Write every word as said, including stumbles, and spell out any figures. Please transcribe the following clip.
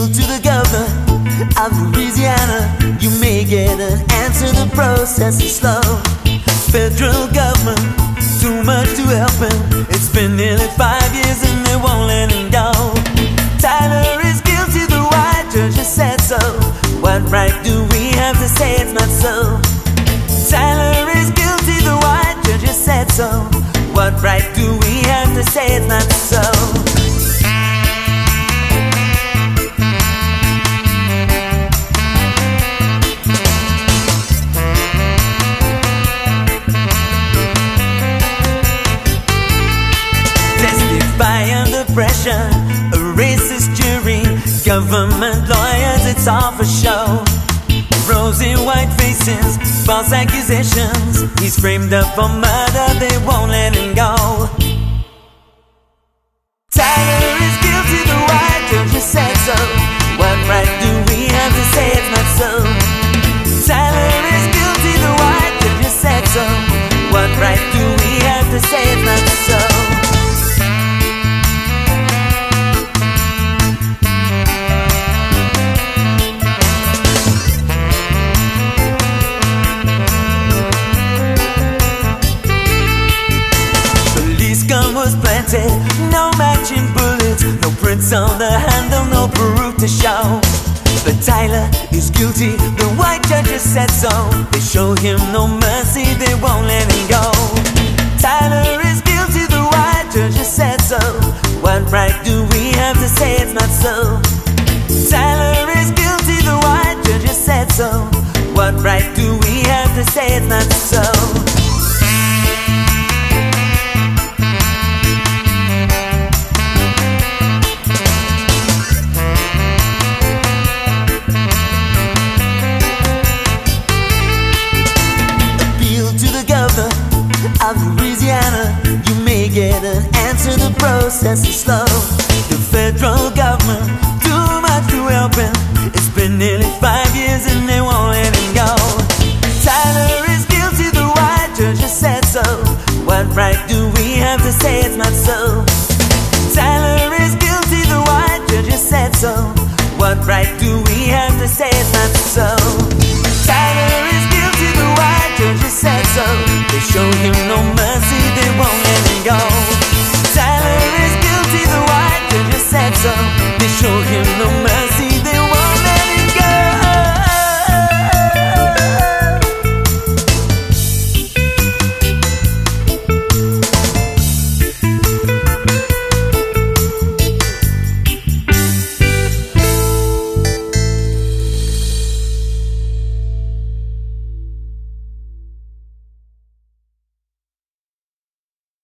Appeal to the governor of Louisiana. You may get an answer, the process is slow. Federal government, too much to help him. It's been nearly five years and they won't let him go. Tyler is guilty, the white judge has said so. What right do we have to say it's not so? Tyler is guilty, the white judge has said so. What right do we have to say it's not so? Under pressure, a racist jury, government lawyers, it's all for show. Rosy white faces, false accusations. He's framed up for murder, they won't let him go. Tyler is guilty, the white judge has said so. What right do we have to say it's not so? Tyler is guilty, the white judge has said so. What right do we have to say it's not so? Was planted, no matching bullets, no prints on the handle, no proof to show. But Tyler is guilty, the white judge has said so. They show him no mercy, they won't let him go. Tyler is guilty, the white judge has said so. What right do we have to say it's not so? Tyler is guilty, the white judge has said so. What right do we have to say it's not so? Of Louisiana, you may get an answer, the process is slow. The federal government, too much to help him. It's been nearly five years and they won't let him go. Tyler is guilty, the white judge has said so. What right do we have to say it's not so? Tyler is guilty, the white judge has said so. What right do we